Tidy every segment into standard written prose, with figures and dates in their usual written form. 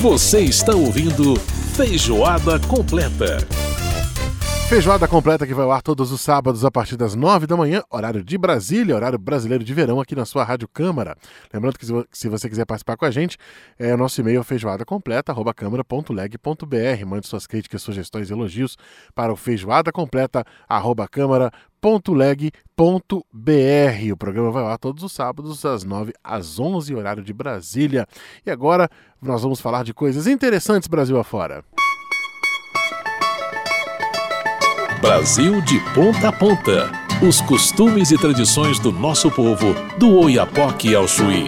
Você está ouvindo Feijoada Completa. Feijoada Completa que vai ao ar todos os sábados a partir das 9 da manhã, horário de Brasília, horário brasileiro de verão aqui na sua Rádio Câmara. Lembrando que se você quiser participar com a gente, o nosso e-mail é feijoadacompleta@câmara.leg.br. Mande suas críticas, sugestões e elogios para o feijoadacompleta@câmara.leg.br. O programa vai ao ar todos os sábados das 9 às 11, horário de Brasília. E agora nós vamos falar de coisas interessantes Brasil afora. Brasil de ponta a ponta. Os costumes e tradições do nosso povo, do Oiapoque ao Chuí.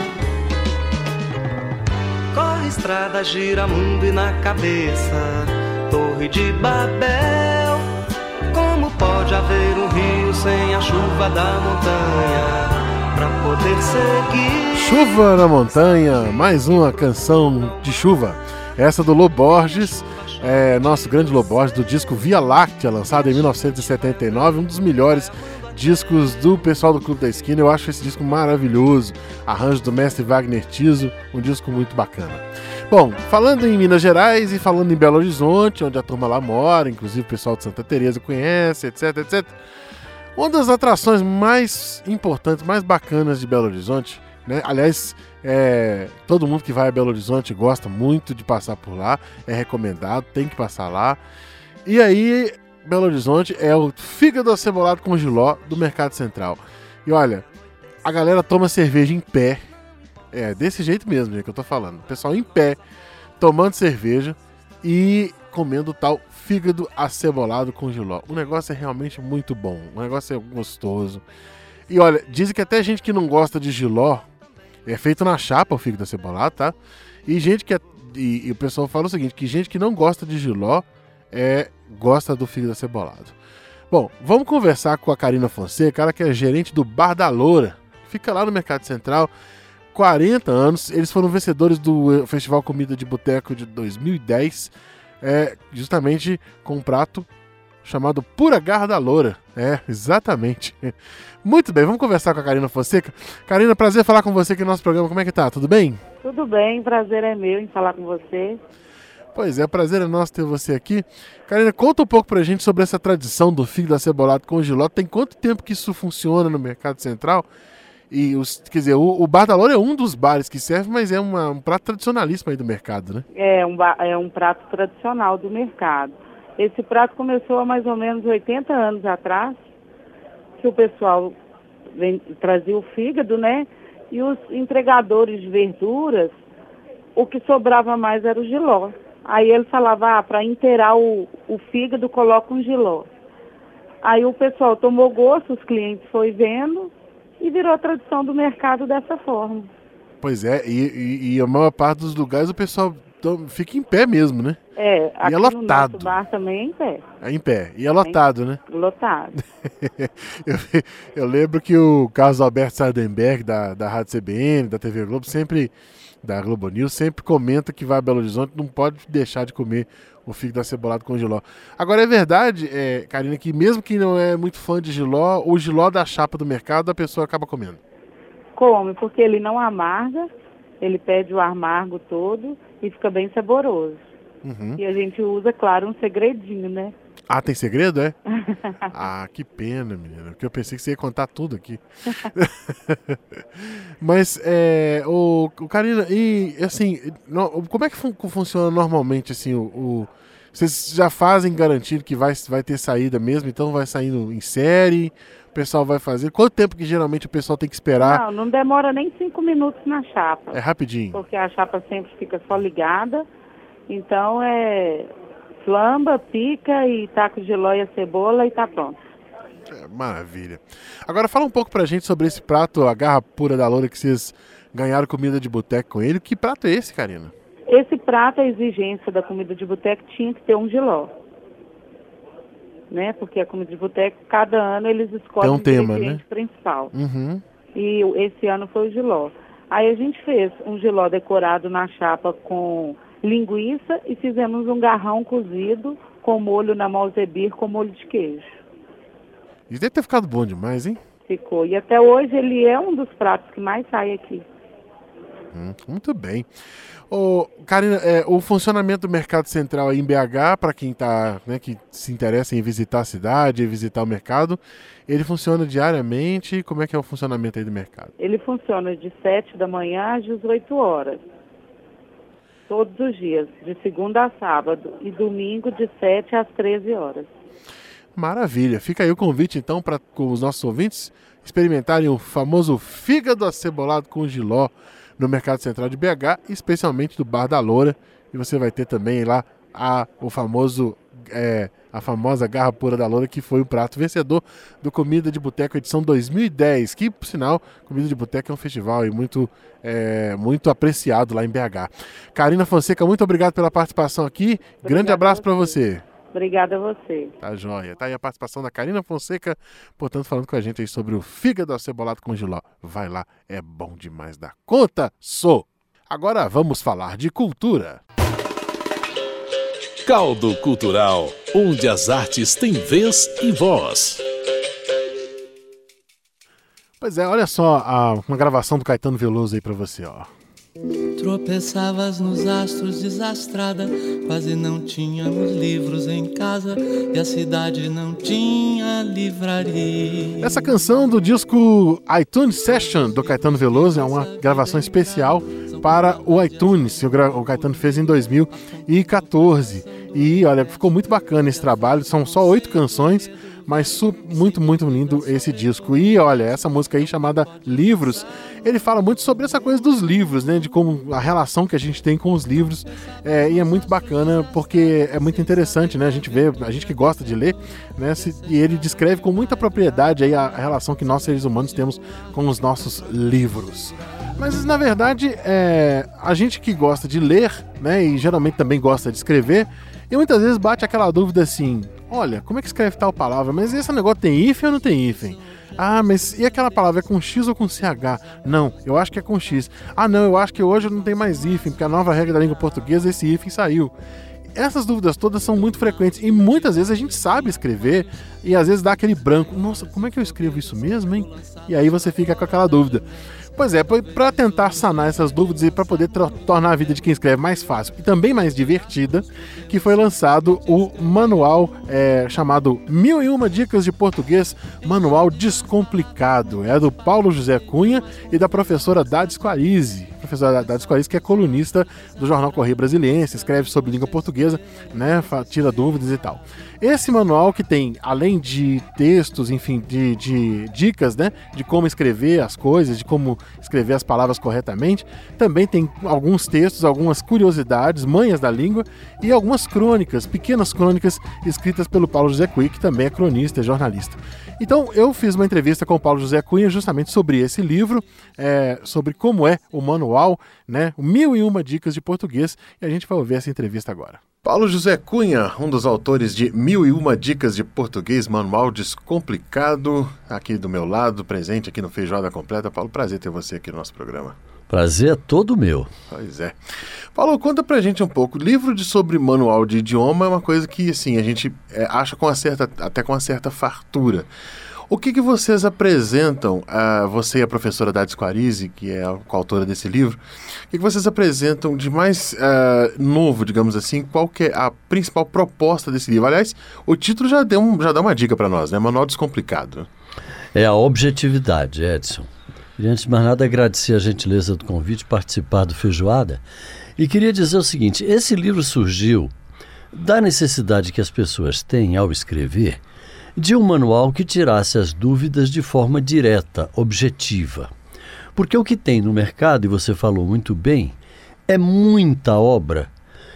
Corre estrada, gira mundo e na cabeça Torre de Babel. Como pode haver um rio sem a chuva da montanha pra poder seguir? Chuva na Montanha, mais uma canção de chuva. Essa do Lô Borges. Nosso grande Lô Borges, do disco Via Láctea, lançado em 1979, um dos melhores discos do pessoal do Clube da Esquina. Eu acho esse disco maravilhoso, arranjo do mestre Wagner Tiso, um disco muito bacana. Bom, falando em Minas Gerais e falando em Belo Horizonte, onde a turma lá mora, inclusive o pessoal de Santa Teresa conhece, etc, etc. Uma das atrações mais importantes, mais bacanas de Belo Horizonte, né? Aliás, todo mundo que vai a Belo Horizonte gosta muito de passar por lá, é recomendado, tem que passar lá. E aí, Belo Horizonte é o fígado acebolado com jiló do Mercado Central. E olha, a galera toma cerveja em pé, desse jeito mesmo, que eu tô falando. O pessoal em pé, tomando cerveja e comendo o tal fígado acebolado com jiló. O negócio é realmente muito bom, o negócio é gostoso. E olha, dizem que até gente que não gosta de jiló, é feito na chapa o fígado acebolado, tá? E gente que e o pessoal fala o seguinte, que gente que não gosta de jiló gosta do fígado acebolado. Bom, vamos conversar com a Karina Fonseca, ela que é gerente do Bar da Loura. Fica lá no Mercado Central, 40 anos. Eles foram vencedores do Festival Comida de Boteco de 2010, justamente com um prato chamado Pura Garra da Loura. Exatamente. Muito bem, vamos conversar com a Karina Fonseca. Karina, prazer falar com você aqui no nosso programa. Como é que tá? Tudo bem? Tudo bem, prazer é meu em falar com você. Pois é, prazer é nosso ter você aqui. Karina, conta um pouco pra gente sobre essa tradição do fígado acebolado com jiló. Tem quanto tempo que isso funciona no Mercado Central? E, quer dizer, o Bar da Loura é um dos bares que serve, mas é um prato tradicionalíssimo aí do mercado, né? É um prato tradicional do mercado. Esse prato começou há mais ou menos 80 anos atrás, que o pessoal trazia o fígado, né? E os entregadores de verduras, o que sobrava mais era o jiló. Aí ele falava, para inteirar o fígado, coloca um jiló. Aí o pessoal tomou gosto, os clientes foi vendo e virou a tradição do mercado dessa forma. Pois é, e a maior parte dos lugares o pessoal fica em pé mesmo, né? Aqui e é lotado. No nosso bar também é em pé. É em pé. E é lotado, né? Lotado. eu lembro que o Carlos Alberto Sardenberg, da Rádio CBN, da TV Globo, da Globo News, sempre comenta que vai a Belo Horizonte, não pode deixar de comer o fígado acebolado com jiló. Agora, é verdade, Karina, que mesmo que não é muito fã de jiló, o jiló da chapa do mercado, a pessoa acaba comendo. Come, porque ele não amarga, ele perde o amargo todo e fica bem saboroso. Uhum. E a gente usa, claro, um segredinho, né? Ah, tem segredo, é? Ah, que pena, menina, porque eu pensei que você ia contar tudo aqui. Mas, Karina, e assim, como é que funciona normalmente, assim, vocês já fazem garantido que vai ter saída mesmo, então vai saindo em série, o pessoal vai fazer? Quanto tempo que geralmente o pessoal tem que esperar? Não demora nem 5 minutos na chapa. É rapidinho. Porque a chapa sempre fica só ligada, então flamba, pica e taca o jiló e a cebola e tá pronto. Maravilha. Agora fala um pouco pra gente sobre esse prato, a Garra Pura da Loura, que vocês ganharam comida de boteco com ele. Que prato é esse, Karina? Esse prato, a exigência da comida de boteco tinha que ter um jiló. Né? Porque a comida de boteco, cada ano eles escolhem um tema, ingrediente principal. Uhum. E esse ano foi o jiló. Aí a gente fez um jiló decorado na chapa com linguiça e fizemos um garrão cozido com molho na Malzebir com molho de queijo. Isso deve ter ficado bom demais, hein? Ficou. E até hoje ele é um dos pratos que mais sai aqui. Muito bem. Karina, o funcionamento do Mercado Central aí em BH, para quem tá, né, que se interessa em visitar a cidade, visitar o mercado, ele funciona diariamente? Como é que é o funcionamento aí do mercado? Ele funciona de 7 da manhã às 18 horas. Todos os dias, de segunda a sábado, e domingo de 7 às 13 horas. Maravilha. Fica aí o convite, então, para os nossos ouvintes experimentarem o famoso fígado acebolado com jiló no Mercado Central de BH, especialmente do Bar da Loura. E você vai ter também lá a famosa Garra Pura da Loura, que foi o prato vencedor do Comida de Boteco edição 2010, que, por sinal, Comida de Boteco é um festival muito apreciado lá em BH. Karina Fonseca, muito obrigado pela participação aqui. Grande abraço para você. Obrigada a você. Tá joia. Tá aí a participação da Karina Fonseca, portanto, falando com a gente aí sobre o fígado acebolado com jiló. Vai lá, é bom demais da conta, Agora vamos falar de cultura. Caldo Cultural, onde as artes têm vez e voz. Pois é, olha só uma gravação do Caetano Veloso aí pra você, ó. Tropeçavas nos astros desastrada, quase não tínhamos livros em casa e a cidade não tinha livraria. Essa canção do disco iTunes Session do Caetano Veloso é uma gravação especial para o iTunes, que o Caetano fez em 2014. E olha, ficou muito bacana esse trabalho, são só 8 canções, mas muito, muito lindo esse disco. E olha, essa música aí chamada Livros, ele fala muito sobre essa coisa dos livros, né? De como a relação que a gente tem com os livros. E é muito bacana porque é muito interessante, né? A gente que gosta de ler, né? E ele descreve com muita propriedade aí a relação que nós, seres humanos, temos com os nossos livros. Mas, na verdade, a gente que gosta de ler, né? E geralmente também gosta de escrever, e muitas vezes bate aquela dúvida assim: olha, como é que escreve tal palavra? Mas esse negócio tem hífen ou não tem hífen? Ah, mas e aquela palavra, é com X ou com CH? Não, eu acho que é com X. Ah, não, eu acho que hoje não tem mais hífen, porque a nova regra da língua portuguesa, esse hífen saiu. Essas dúvidas todas são muito frequentes e muitas vezes a gente sabe escrever e às vezes dá aquele branco. Nossa, como é que eu escrevo isso mesmo, hein? E aí você fica com aquela dúvida. Pois é, para tentar sanar essas dúvidas e para poder tornar a vida de quem escreve mais fácil e também mais divertida, que foi lançado o manual chamado 1001 Dicas de Português, Manual Descomplicado. É do Paulo José Cunha e da professora Dades Quarizzi. Professora Dades Quarizzi, que é colunista do jornal Correio Brasiliense, escreve sobre língua portuguesa, né, tira dúvidas e tal. Esse manual que tem, além de textos, enfim, de dicas, né, de como escrever as coisas, de como escrever as palavras corretamente, também tem alguns textos, algumas curiosidades, manhas da língua e algumas crônicas, pequenas crônicas escritas pelo Paulo José Cunha, que também é cronista, é jornalista. Então eu fiz uma entrevista com o Paulo José Cunha justamente sobre esse livro, sobre como é o manual, né, 1001 Dicas de Português, e a gente vai ouvir essa entrevista agora. Paulo José Cunha, um dos autores de 1001 Dicas de Português, Manual Descomplicado, aqui do meu lado, presente aqui no Feijoada Completa. Paulo, prazer ter você aqui no nosso programa. Prazer é todo meu. Pois é. Paulo, conta pra gente um pouco. Livro sobre manual de idioma é uma coisa que, assim, a gente acha até com uma certa fartura. O que vocês apresentam, você e a professora Dades Quarizzi, que é a coautora desse livro, o que vocês apresentam de mais novo, digamos assim? Qual que é a principal proposta desse livro? Aliás, o título já dá uma dica para nós, né? Manual Descomplicado. É a objetividade, Edson. E antes de mais nada, agradecer a gentileza do convite, participar do Feijoada. E queria dizer o seguinte, esse livro surgiu da necessidade que as pessoas têm ao escrever de um manual que tirasse as dúvidas de forma direta, objetiva. Porque o que tem no mercado, e você falou muito bem, é muita obra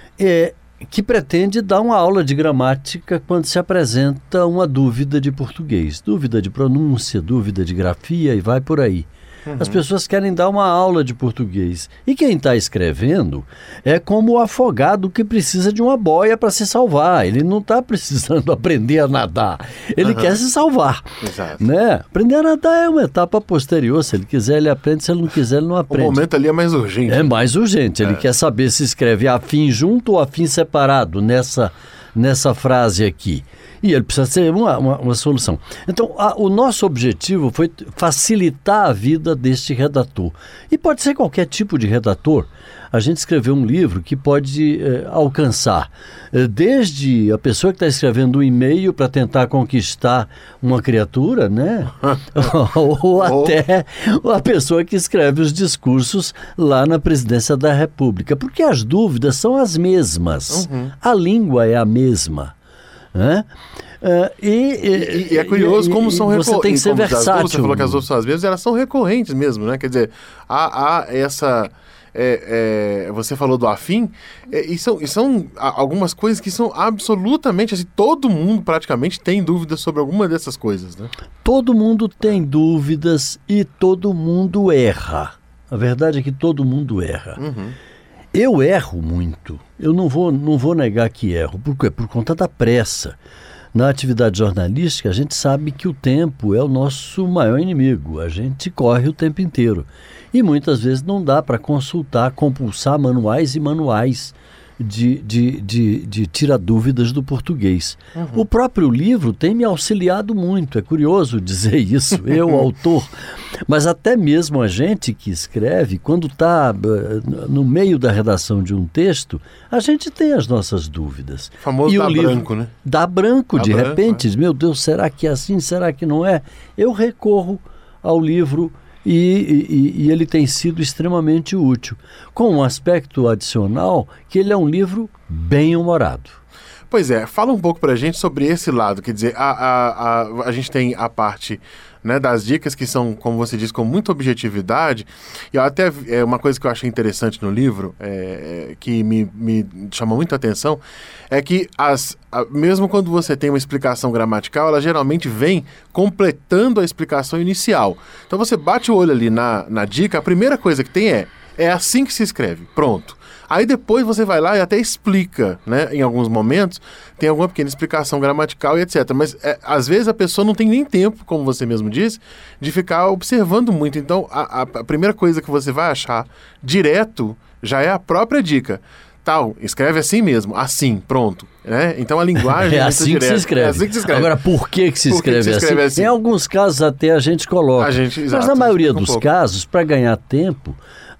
que pretende dar uma aula de gramática quando se apresenta uma dúvida de português, dúvida de pronúncia, dúvida de grafia e vai por aí. As pessoas querem dar uma aula de português. E quem está escrevendo é como o afogado que precisa de uma boia para se salvar. Ele não está precisando aprender a nadar. Ele quer se salvar. Exato. Né? Aprender a nadar é uma etapa posterior. Se ele quiser, ele aprende. Se ele não quiser, ele não aprende. O momento ali é mais urgente. É mais urgente. Ele quer saber se escreve afim junto ou afim separado nessa frase aqui. E ele precisa ser uma solução. Então, o nosso objetivo foi facilitar a vida deste redator. E pode ser qualquer tipo de redator. A gente escreveu um livro que pode alcançar desde a pessoa que está escrevendo um e-mail para tentar conquistar uma criatura, né? ou até a pessoa que escreve os discursos lá na presidência da República. Porque as dúvidas são as mesmas. A língua é a mesma. Né? E é curioso como são recorrentes. Você tem que ser versátil. Você falou que as dúvidas são as mesmas, elas são recorrentes mesmo, né? Quer dizer, há essa... você falou do afim, e são algumas coisas que são absolutamente assim, todo mundo praticamente tem dúvidas sobre alguma dessas coisas, né? Todo mundo tem dúvidas e todo mundo erra. A verdade é que todo mundo erra. Eu erro muito. Eu não vou negar que erro. Por quê? Por conta da pressa. Na atividade jornalística, a gente sabe que o tempo é o nosso maior inimigo. A gente corre o tempo inteiro. E muitas vezes não dá para consultar, compulsar manuais e manuais de tirar dúvidas do português. O próprio livro tem me auxiliado muito. É curioso dizer isso, eu, autor. Mas até mesmo a gente que escreve, quando está no meio da redação de um texto, a gente tem as nossas dúvidas. O famoso dá branco, né? Dá branco, de repente. Meu Deus, será que é assim? Será que não é? Eu recorro ao livro e ele tem sido extremamente útil, com um aspecto adicional que ele é um livro bem-humorado. Pois é, fala um pouco pra gente sobre esse lado, quer dizer, a gente tem a parte, né, das dicas que são, como você diz, com muita objetividade, e até uma coisa que eu achei interessante no livro, que me chamou muita atenção, é que mesmo quando você tem uma explicação gramatical, ela geralmente vem completando a explicação inicial. Então você bate o olho ali na dica, a primeira coisa que tem é assim que se escreve, pronto. Aí depois você vai lá e até explica, né? Em alguns momentos tem alguma pequena explicação gramatical e etc. Mas às vezes a pessoa não tem nem tempo, como você mesmo disse, de ficar observando muito. Então a primeira coisa que você vai achar direto já é a própria dica. Tal, escreve assim mesmo, assim, pronto. Né? Então a linguagem é assim que se escreve. É assim que se escreve. Agora, por que se escreve assim? Em alguns casos até a gente coloca. Mas na maioria dos casos, para ganhar tempo...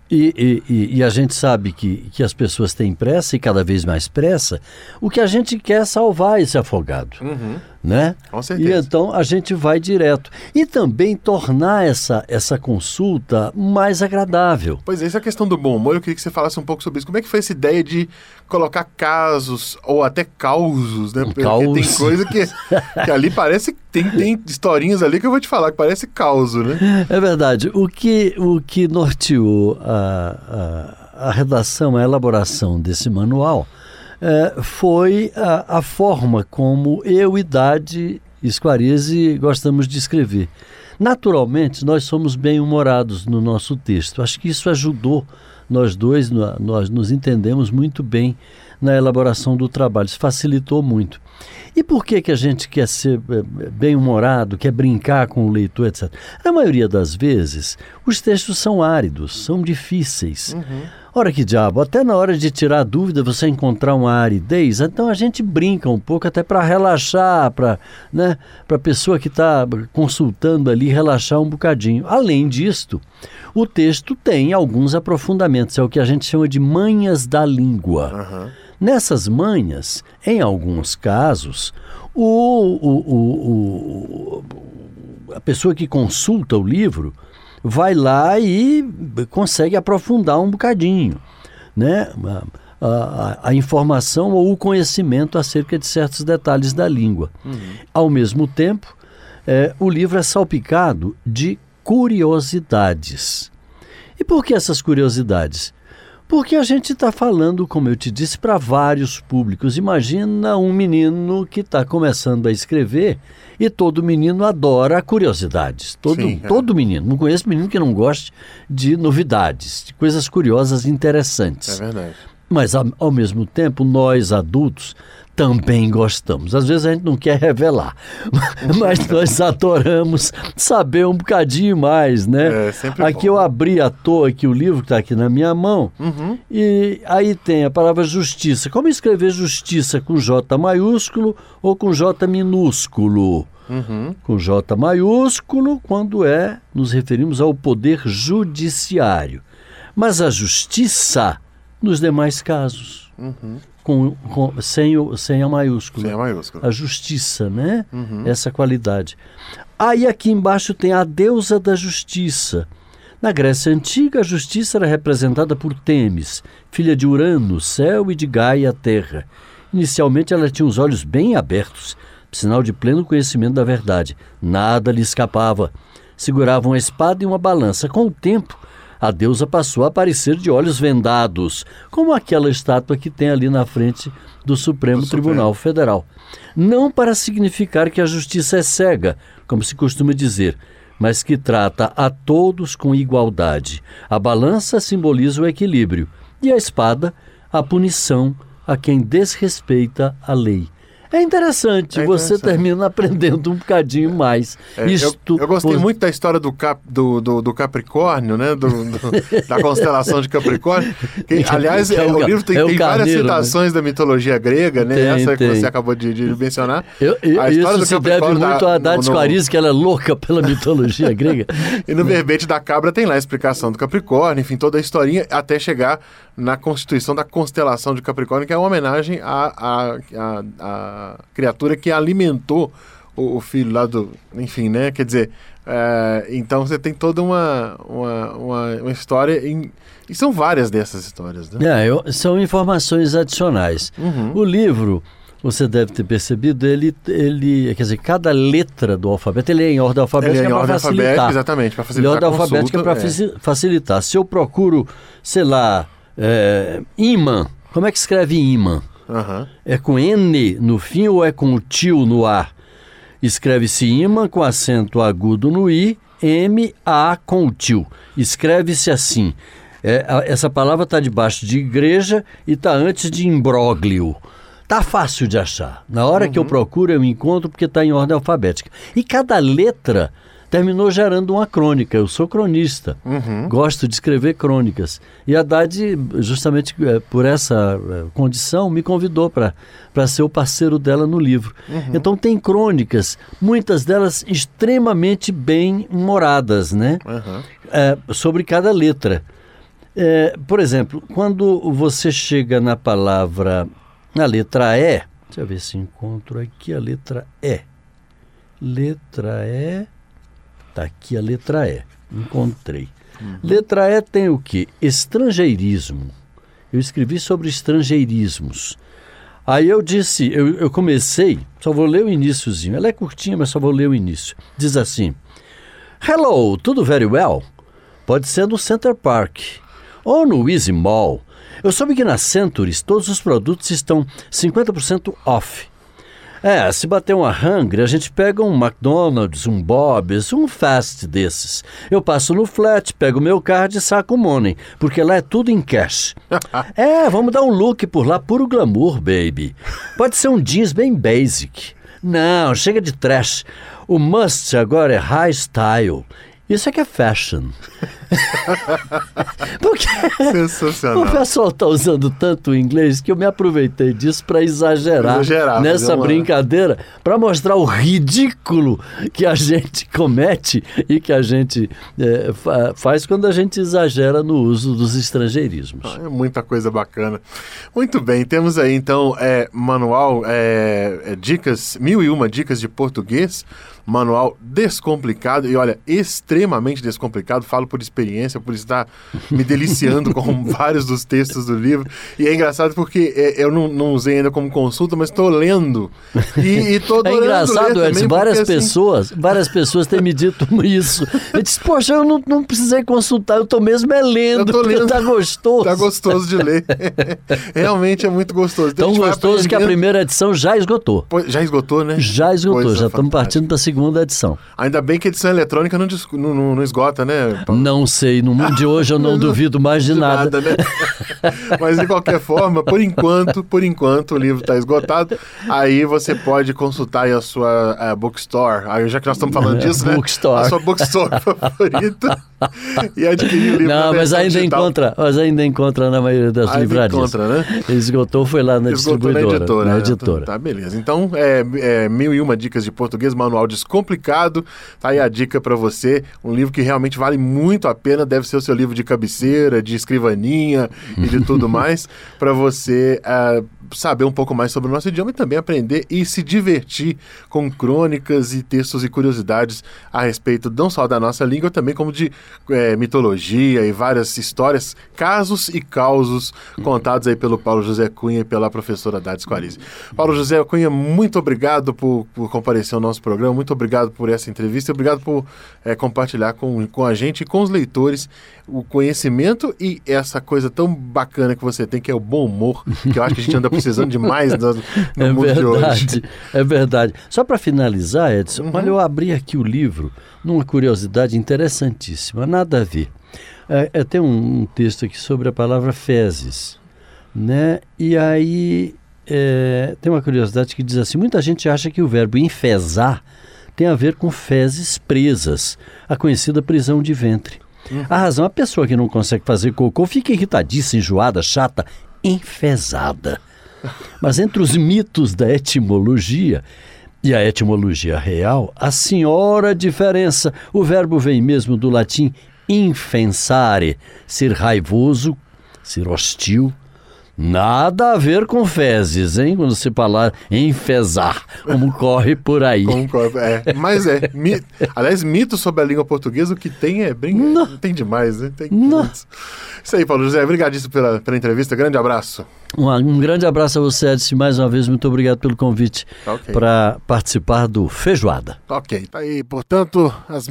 E a gente sabe que as pessoas têm pressa e cada vez mais pressa. O que a gente quer é salvar esse afogado, né? Com certeza. E então a gente vai direto. E também tornar essa consulta mais agradável. Pois é, essa questão do bom humor, eu queria que você falasse um pouco sobre isso. Como é que foi essa ideia de colocar casos ou até causos, né? Porque tem coisa que ali parece... Tem historinhas ali que eu vou te falar, que parece causo, né? É verdade. O que norteou a redação, a elaboração desse manual foi a forma como eu e Dade Squarese gostamos de escrever. Naturalmente, nós somos bem-humorados no nosso texto. Acho que isso ajudou nós dois, nós nos entendemos muito bem na elaboração do trabalho. Isso facilitou muito. E por que a gente quer ser bem-humorado, quer brincar com o leitor, etc? Na maioria das vezes, os textos são áridos, são difíceis. Ora que diabo, até na hora de tirar a dúvida, você encontrar uma aridez, então a gente brinca um pouco até para relaxar, para a pessoa que está consultando ali relaxar um bocadinho. Além disto, o texto tem alguns aprofundamentos, é o que a gente chama de manhas da língua. Nessas manhas, em alguns casos, a pessoa que consulta o livro vai lá e consegue aprofundar um bocadinho, né? A informação ou o conhecimento acerca de certos detalhes da língua. Ao mesmo tempo, o livro é salpicado de curiosidades. E por que essas curiosidades? Porque a gente está falando, como eu te disse, para vários públicos. Imagina um menino que está começando a escrever e todo menino adora curiosidades. Todo menino. Não conheço menino que não goste de novidades, de coisas curiosas e interessantes. É verdade. Mas, ao mesmo tempo, nós adultos também gostamos. Às vezes a gente não quer revelar, mas nós adoramos saber um bocadinho mais, né? Sempre aqui bom. Eu abri à toa aqui o livro que está aqui na minha mão, e aí tem a palavra justiça. Como escrever justiça com J maiúsculo ou com J minúsculo? Com J maiúsculo quando nos referimos ao poder judiciário, mas a justiça nos demais casos. Sem a maiúscula. Sem a maiúscula. A justiça, né? Essa qualidade. Aí aqui embaixo tem a deusa da justiça. Na Grécia Antiga, a justiça era representada por Têmis, filha de Urano, céu, e de Gaia, terra. Inicialmente ela tinha os olhos bem abertos, sinal de pleno conhecimento da verdade. Nada lhe escapava. Segurava uma espada e uma balança. Com o tempo, a deusa passou a aparecer de olhos vendados, como aquela estátua que tem ali na frente do Supremo Tribunal Federal. Não para significar que a justiça é cega, como se costuma dizer, mas que trata a todos com igualdade. A balança simboliza o equilíbrio e a espada, a punição a quem desrespeita a lei. É interessante, você termina aprendendo um bocadinho mais. Eu gostei muito da história do Capricórnio, né? Da constelação de Capricórnio. Aliás, o livro tem várias citações, né, da mitologia grega, né? Essa que você acabou de mencionar. A história isso se deve muito a Dades Clarice, que ela é louca pela mitologia grega. E no verbete da cabra tem lá a explicação do Capricórnio, enfim, toda a historinha, até chegar na constituição da constelação de Capricórnio, que é uma homenagem à criatura que alimentou o filho lá do... Enfim, né? Quer dizer, então você tem toda uma história... E são várias dessas histórias, né? São informações adicionais. O livro, você deve ter percebido, ele quer dizer, cada letra do alfabeto, ele é em ordem alfabética para facilitar. Exatamente, para facilitar a consulta. Em ordem alfabética para facilitar. Se eu procuro, sei lá, imã, como é que escreve imã? É com N no fim ou é com o tio no A? Escreve-se imã com acento agudo no I, M-A com o tio. Escreve-se assim. Essa palavra está debaixo de igreja e está antes de imbróglio. Está fácil de achar. Na hora que eu procuro, eu encontro porque está em ordem alfabética. E cada letra terminou gerando uma crônica. Eu sou cronista, gosto de escrever crônicas. E a Haddad, justamente por essa condição, me convidou para ser o parceiro dela no livro. Então tem crônicas, muitas delas extremamente bem humoradas, né? Sobre cada letra. Por exemplo, quando você chega na letra E, deixa eu ver se encontro aqui a letra E. Letra E... Está aqui a letra E. Encontrei. Letra E tem o quê? Estrangeirismo. Eu escrevi sobre estrangeirismos. Aí eu disse, eu comecei, só vou ler o iniciozinho. Ela é curtinha, mas só vou ler o início. Diz assim: Hello, tudo very well? Pode ser no Center Park ou no Easy Mall. Eu soube que na Centuries todos os produtos estão 50% off. Se bater uma hungry, a gente pega um McDonald's, um Bob's, um fast desses. Eu passo no flat, pego o meu card e saco o money, porque lá é tudo em cash. Vamos dar um look por lá, puro glamour, baby. Pode ser um jeans bem basic. Não, chega de trash. O must agora é high style. Isso é que é fashion. Porque sensacional. O pessoal está usando tanto o inglês que eu me aproveitei disso para exagerar nessa brincadeira, para mostrar o ridículo que a gente comete e que a gente faz quando a gente exagera no uso dos estrangeirismos. Muita coisa bacana. Muito bem, temos aí então manual, dicas, 1001 dicas de português. Manual descomplicado, e olha, extremamente descomplicado, falo por experiência, por estar me deliciando com vários dos textos do livro, e é engraçado porque eu não usei ainda como consulta, mas estou lendo, e estou adorando engraçado, ler também, várias pessoas têm me dito isso. Eu disse, poxa, eu não precisei consultar, eu estou mesmo lendo, porque está gostoso. Está gostoso de ler. Realmente é muito gostoso. Então, tão gostoso que a primeira edição já esgotou. Já esgotou, né? Já esgotou, já estamos partindo para a segunda edição. Ainda bem que a edição eletrônica não esgota, né, Paulo? Não sei, no mundo de hoje eu não duvido mais de nada. Né? Mas de qualquer forma, por enquanto o livro está esgotado. Aí você pode consultar aí a sua bookstore. Aí já que nós estamos falando disso, né? Bookstore. A sua bookstore favorita. E adquirir o livro. Não, mas ainda encontra na maioria das livrarias. Encontra, né? Esgotou, foi lá na distribuidora. Na editora. Tá, beleza. Então, 1001 Dicas de Português, manual descomplicado. Tá aí a dica para você. Um livro que realmente vale muito a pena. Deve ser o seu livro de cabeceira, de escrivaninha e de tudo mais. Para você saber um pouco mais sobre o nosso idioma e também aprender e se divertir com crônicas e textos e curiosidades a respeito não só da nossa língua, também como de mitologia e várias histórias, casos e causos contados aí pelo Paulo José Cunha e pela professora Dades Quarizzi. Paulo José Cunha, muito obrigado por comparecer ao nosso programa, muito obrigado por essa entrevista, obrigado por compartilhar com a gente e com os leitores o conhecimento e essa coisa tão bacana que você tem, que é o bom humor, que eu acho que a gente anda precisando demais no mundo de hoje. É verdade. Só para finalizar, Edson, olha, eu abri aqui o livro numa curiosidade interessantíssima, nada a ver. Tem um texto aqui sobre a palavra fezes, né? E aí tem uma curiosidade que diz assim: muita gente acha que o verbo enfezar tem a ver com fezes presas, a conhecida prisão de ventre. A razão, a pessoa que não consegue fazer cocô fica irritadiça, enjoada, chata, enfezada. Mas entre os mitos da etimologia e a etimologia real, a senhora diferença. O verbo vem mesmo do latim infensare, ser raivoso, ser hostil. Nada a ver com fezes, hein? Quando se falar enfezar, como corre por aí. Mas aliás, mitos sobre a língua portuguesa, o que tem tem demais, né? Tem isso aí, Paulo José. Obrigadíssimo pela entrevista. Grande abraço. Um grande abraço a você, Edson. Mais uma vez, muito obrigado pelo convite para participar do Feijoada. Ok. Tá aí, portanto, as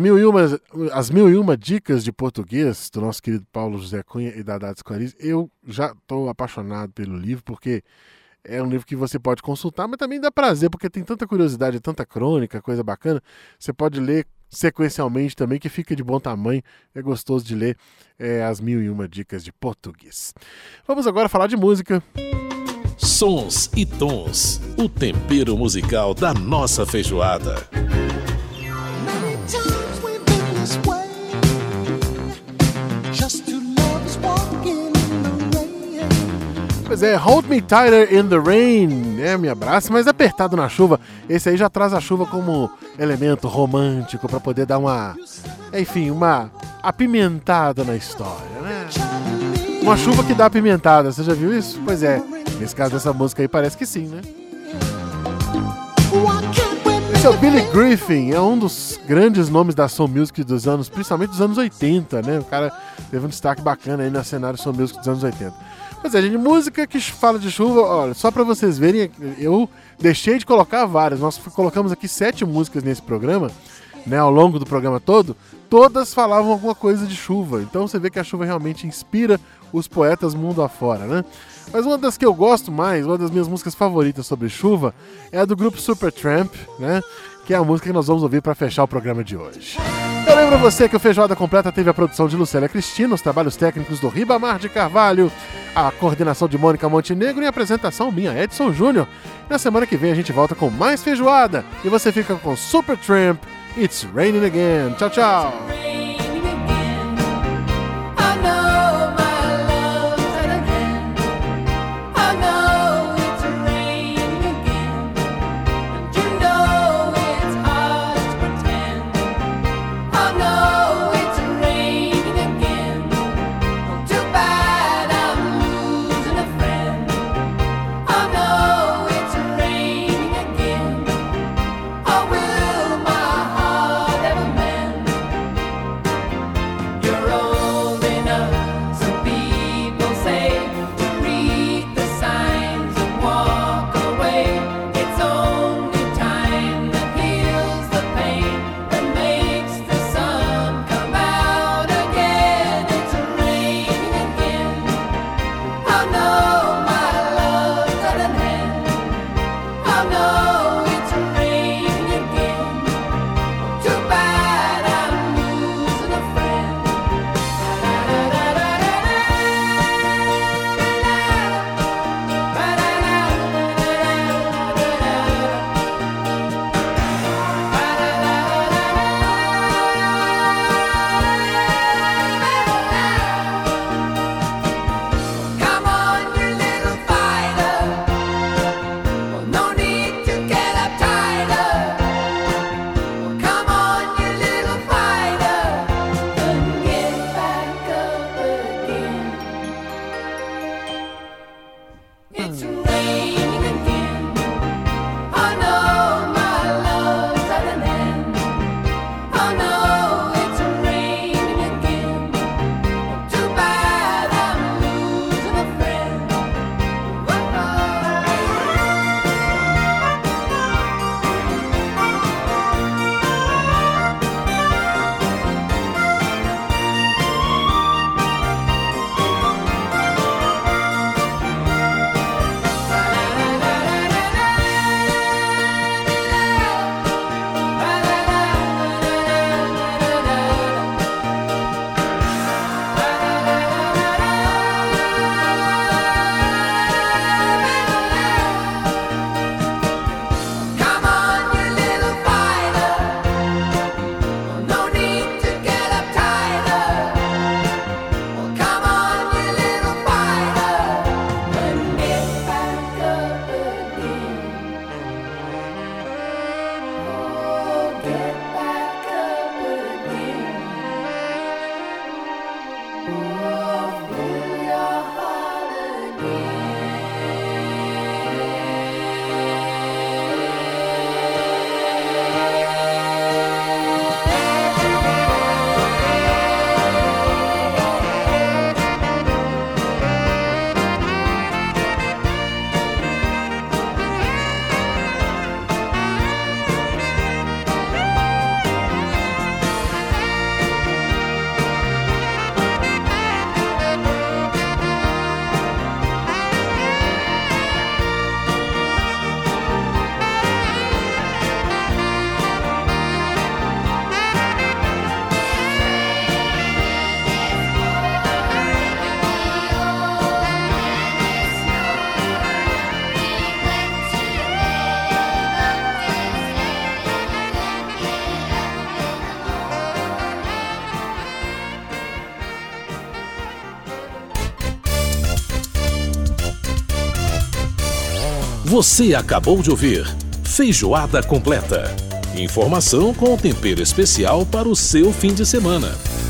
1001 dicas de português do nosso querido Paulo José Cunha e da Dades Quarizzi. Eu já estou apaixonado pelo livro, porque é um livro que você pode consultar, mas também dá prazer, porque tem tanta curiosidade, tanta crônica, coisa bacana. Você pode ler sequencialmente também, que fica de bom tamanho. É gostoso de ler as 1001 dicas de português. Vamos agora falar de música. Sons e tons, o tempero musical da nossa feijoada. Pois é, Hold Me Tighter in the Rain, me abraça, mas apertado na chuva. Esse aí já traz a chuva como elemento romântico para poder dar uma apimentada na história, né? Uma chuva que dá apimentada, você já viu isso? Pois é, nesse caso dessa música aí parece que sim, né? Esse é o Billy Griffin, é um dos grandes nomes da soul music principalmente dos anos 80, né? O cara teve um destaque bacana aí no cenário soul music dos anos 80. Pois é, gente, música que fala de chuva, olha, só pra vocês verem, eu deixei de colocar várias. Nós colocamos aqui 7 músicas nesse programa, né, ao longo do programa todo, todas falavam alguma coisa de chuva. Então você vê que a chuva realmente inspira os poetas mundo afora, né? Mas uma das que eu gosto mais, uma das minhas músicas favoritas sobre chuva, é a do grupo Supertramp, né? Que é a música que nós vamos ouvir para fechar o programa de hoje. Eu lembro a você que o Feijoada Completa teve a produção de Lucélia Cristina, os trabalhos técnicos do Ribamar de Carvalho, a coordenação de Mônica Montenegro e a apresentação minha, Edson Júnior. Na semana que vem a gente volta com mais Feijoada e você fica com Supertramp, It's Raining Again. Tchau, tchau! Você acabou de ouvir Feijoada Completa. Informação com tempero especial para o seu fim de semana.